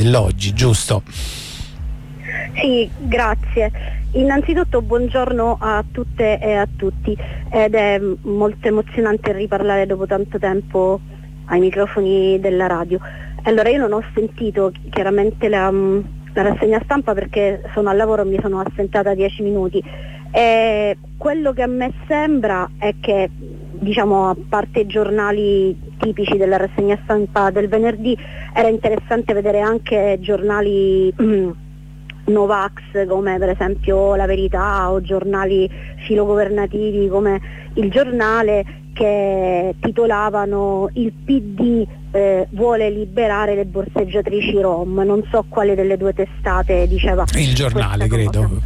dell'oggi, giusto? Sì, grazie. Innanzitutto buongiorno a tutte e a tutti, ed è molto emozionante riparlare dopo tanto tempo ai microfoni della radio. Allora, io non ho sentito chiaramente la rassegna stampa perché sono al lavoro e mi sono assentata 10 minuti. Quello che a me sembra è che, diciamo, a parte i giornali tipici della rassegna stampa del venerdì, era interessante vedere anche giornali Novax come per esempio La Verità, o giornali filogovernativi come Il Giornale, che titolavano "Il PD vuole liberare le borseggiatrici rom". Non so quale delle due testate diceva Il Giornale, credo.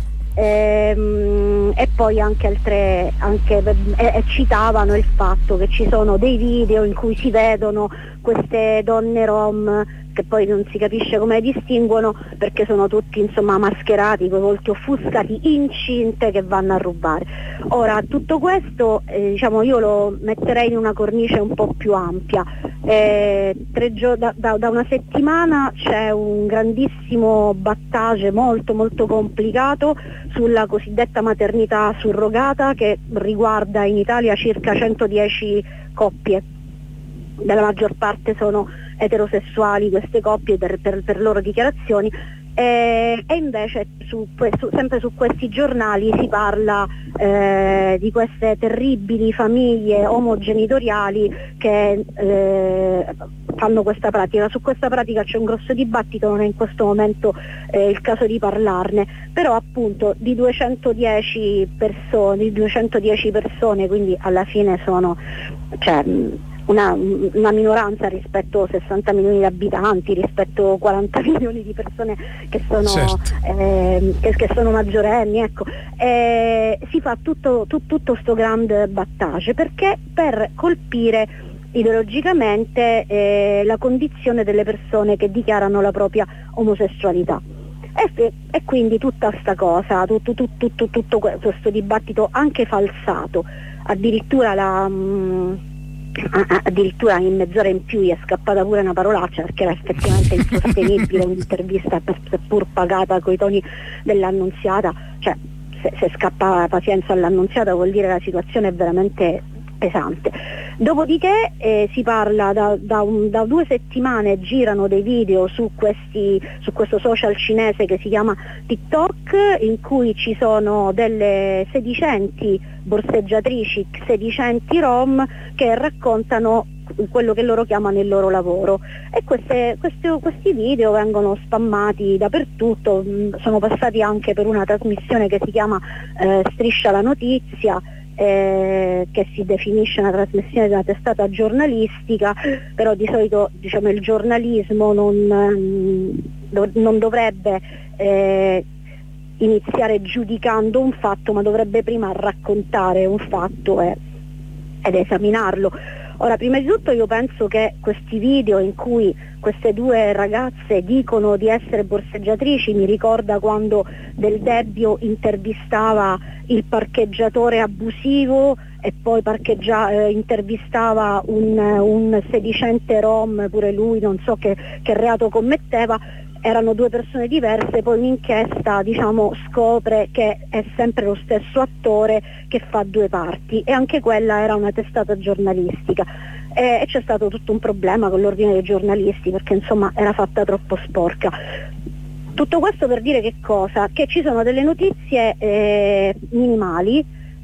E poi anche citavano il fatto che ci sono dei video in cui si vedono queste donne rom che poi non si capisce come distinguono, perché sono tutti insomma mascherati, con i volti offuscati, incinte che vanno a rubare. Ora, tutto questo diciamo, io lo metterei in una cornice un po' più ampia. Da una settimana c'è un grandissimo battage molto molto complicato sulla cosiddetta maternità surrogata, che riguarda in Italia circa 110 coppie. Dalla maggior parte sono eterosessuali queste coppie per loro dichiarazioni, e invece sempre su questi giornali si parla di queste terribili famiglie omogenitoriali che fanno questa pratica. Su questa pratica c'è un grosso dibattito, non è in questo momento il caso di parlarne, però appunto di 210 persone, quindi alla fine sono una minoranza rispetto a 60 milioni di abitanti, rispetto a 40 milioni di persone che sono, certo, che sono maggiorenni, ecco. Si fa tutto sto grande battage perché per colpire ideologicamente la condizione delle persone che dichiarano la propria omosessualità. E quindi tutta sta cosa, tutto questo dibattito anche falsato, addirittura in mezz'ora in più gli è scappata pure una parolaccia, perché era effettivamente insostenibile un'intervista seppur pagata coi toni dell'Annunziata. Cioè, se scappa pazienza all'Annunziata vuol dire che la situazione è veramente pesante. Dopodiché si parla da 2 settimane, girano dei video su questo social cinese che si chiama TikTok, in cui ci sono delle sedicenti borseggiatrici, sedicenti rom, che raccontano quello che loro chiamano il loro lavoro, e questi video vengono spammati dappertutto. Sono passati anche per una trasmissione che si chiama Striscia la Notizia, che si definisce una trasmissione di una testata giornalistica, però di solito, diciamo, il giornalismo non dovrebbe iniziare giudicando un fatto, ma dovrebbe prima raccontare un fatto ed esaminarlo. Ora, prima di tutto io penso che questi video in cui queste 2 ragazze dicono di essere borseggiatrici mi ricorda quando Del Debbio intervistava il parcheggiatore abusivo e poi intervistava un sedicente rom, pure lui non so che reato commetteva. Erano 2 persone diverse, poi un'inchiesta, diciamo, scopre che è sempre lo stesso attore che fa 2 parti, e anche quella era una testata giornalistica, e c'è stato tutto un problema con l'ordine dei giornalisti, perché insomma era fatta troppo sporca. Tutto questo per dire che cosa? Che ci sono delle notizie minimali,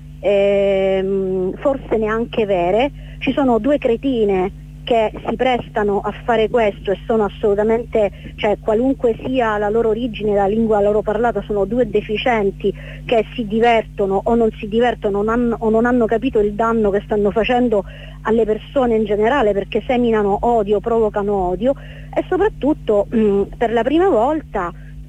forse neanche vere. Ci sono 2 cretine che si prestano a fare questo e sono assolutamente, cioè qualunque sia la loro origine, la lingua loro parlata, sono 2 deficienti che si divertono o non si divertono o non hanno capito il danno che stanno facendo alle persone in generale, perché seminano odio, provocano odio, e soprattutto per la prima volta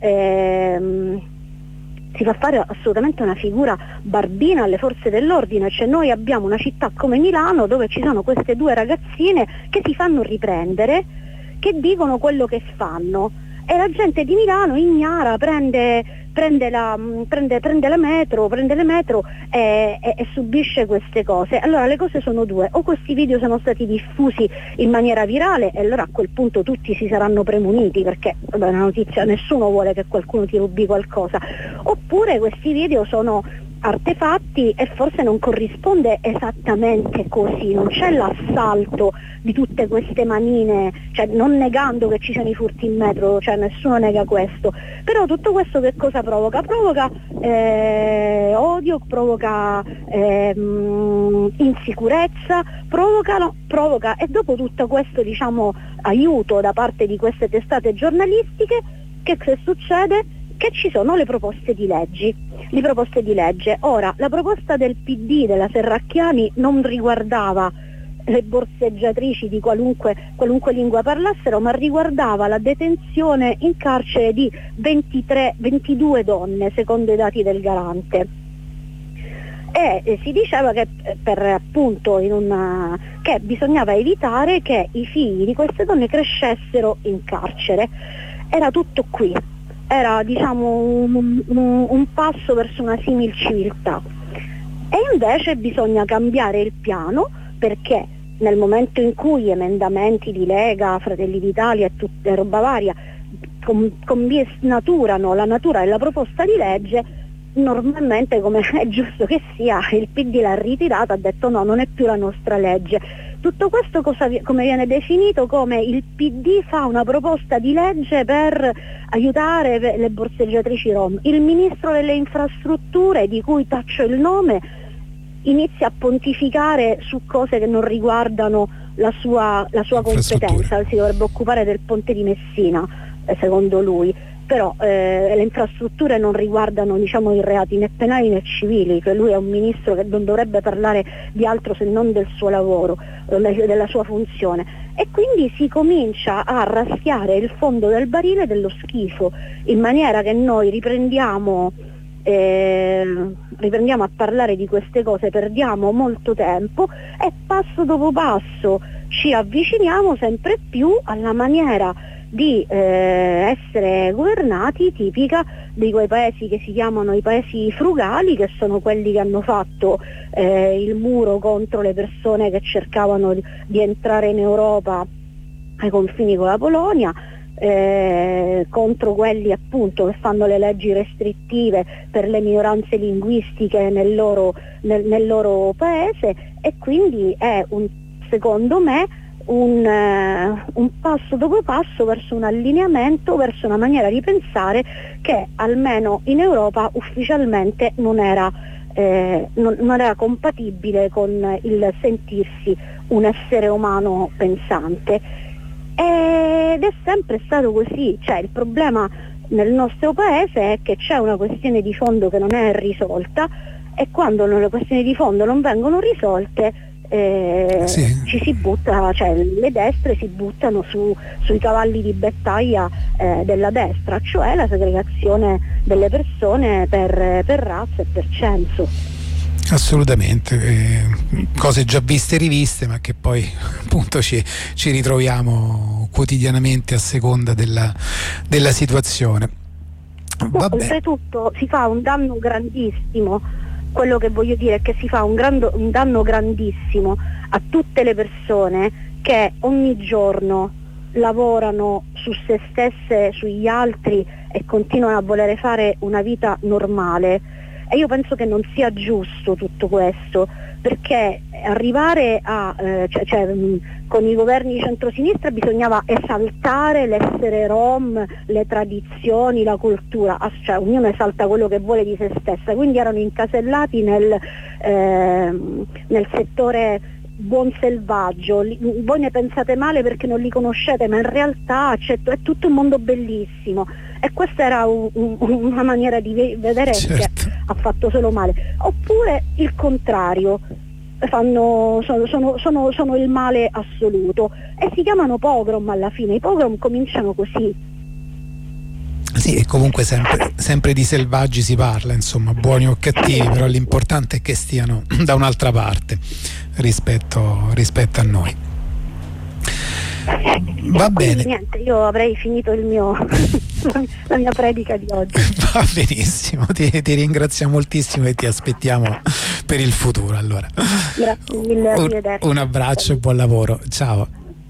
si fa fare assolutamente una figura barbina alle forze dell'ordine. Cioè, noi abbiamo una città come Milano dove ci sono queste 2 ragazzine che si fanno riprendere, che dicono quello che fanno, e la gente di Milano ignara, prende prende le metro e subisce queste cose. Allora le cose sono due: o questi video sono stati diffusi in maniera virale e allora a quel punto tutti si saranno premuniti, perché vabbè, una notizia, nessuno vuole che qualcuno ti rubi qualcosa, oppure questi video sono artefatti e forse non corrisponde esattamente così, non c'è l'assalto di tutte queste manine, cioè non negando che ci siano i furti in metro, cioè nessuno nega questo, però tutto questo che cosa provoca? Provoca odio, provoca insicurezza, provoca, e dopo tutto questo aiuto da parte di queste testate giornalistiche, che succede? Che ci sono le proposte di legge. Ora, la proposta del PD, della Serracchiani, non riguardava le borseggiatrici di qualunque lingua parlassero, ma riguardava la detenzione in carcere di 22 donne, secondo i dati del Garante. E si diceva che che bisognava evitare che i figli di queste donne crescessero in carcere. Era tutto qui. Era un passo verso una simil civiltà, e invece bisogna cambiare il piano, perché nel momento in cui emendamenti di Lega, Fratelli d'Italia e tutta roba varia snaturano la natura della proposta di legge, normalmente, come è giusto che sia, il PD l'ha ritirata, ha detto no, non è più la nostra legge. Tutto questo come viene definito? Come il PD fa una proposta di legge per aiutare le borseggiatrici rom. Il ministro delle infrastrutture, di cui taccio il nome, inizia a pontificare su cose che non riguardano la sua competenza. Si dovrebbe occupare del ponte di Messina, secondo lui. Però le infrastrutture non riguardano i reati né penali né civili, che lui è un ministro che non dovrebbe parlare di altro se non del suo lavoro, della sua funzione, e quindi si comincia a raschiare il fondo del barile dello schifo, in maniera che noi riprendiamo a parlare di queste cose, perdiamo molto tempo e passo dopo passo ci avviciniamo sempre più alla maniera di essere governati tipica di quei paesi che si chiamano i paesi frugali, che sono quelli che hanno fatto il muro contro le persone che cercavano di entrare in Europa ai confini con la Polonia, contro quelli appunto che fanno le leggi restrittive per le minoranze linguistiche nel loro paese, e quindi è secondo me un passo dopo passo verso un allineamento, verso una maniera di pensare che almeno in Europa ufficialmente non era compatibile con il sentirsi un essere umano pensante, ed è sempre stato così. Cioè, il problema nel nostro paese è che c'è una questione di fondo che non è risolta, e quando le questioni di fondo non vengono risolte ci si butta, cioè le destre si buttano sui cavalli di battaglia della destra, cioè la segregazione delle persone per razza e per censo. Assolutamente, cose già viste e riviste, ma che poi appunto ci ritroviamo quotidianamente a seconda della situazione. Oltretutto si fa un danno grandissimo. Quello che voglio dire è che si fa un danno grandissimo a tutte le persone che ogni giorno lavorano su se stesse, sugli altri, e continuano a volere fare una vita normale. E io penso che non sia giusto tutto questo, perché arrivare con i governi di centrosinistra bisognava esaltare l'essere rom, le tradizioni, la cultura, cioè ognuno esalta quello che vuole di se stessa, quindi erano incasellati nel settore buon selvaggio. Voi ne pensate male perché non li conoscete, ma in realtà è tutto un mondo bellissimo, e questa era una maniera di vedere, certo, che ha fatto solo male. Oppure il contrario, sono il male assoluto, e si chiamano pogrom alla fine. I pogrom cominciano così. Sì, e comunque sempre di selvaggi si parla, insomma, buoni o cattivi, però l'importante è che stiano da un'altra parte rispetto a noi. Va bene. Niente, io avrei finito il mio la mia predica di oggi. Va benissimo, ti ringrazio moltissimo e ti aspettiamo per il futuro allora. Grazie mille, un abbraccio e buon lavoro, ciao.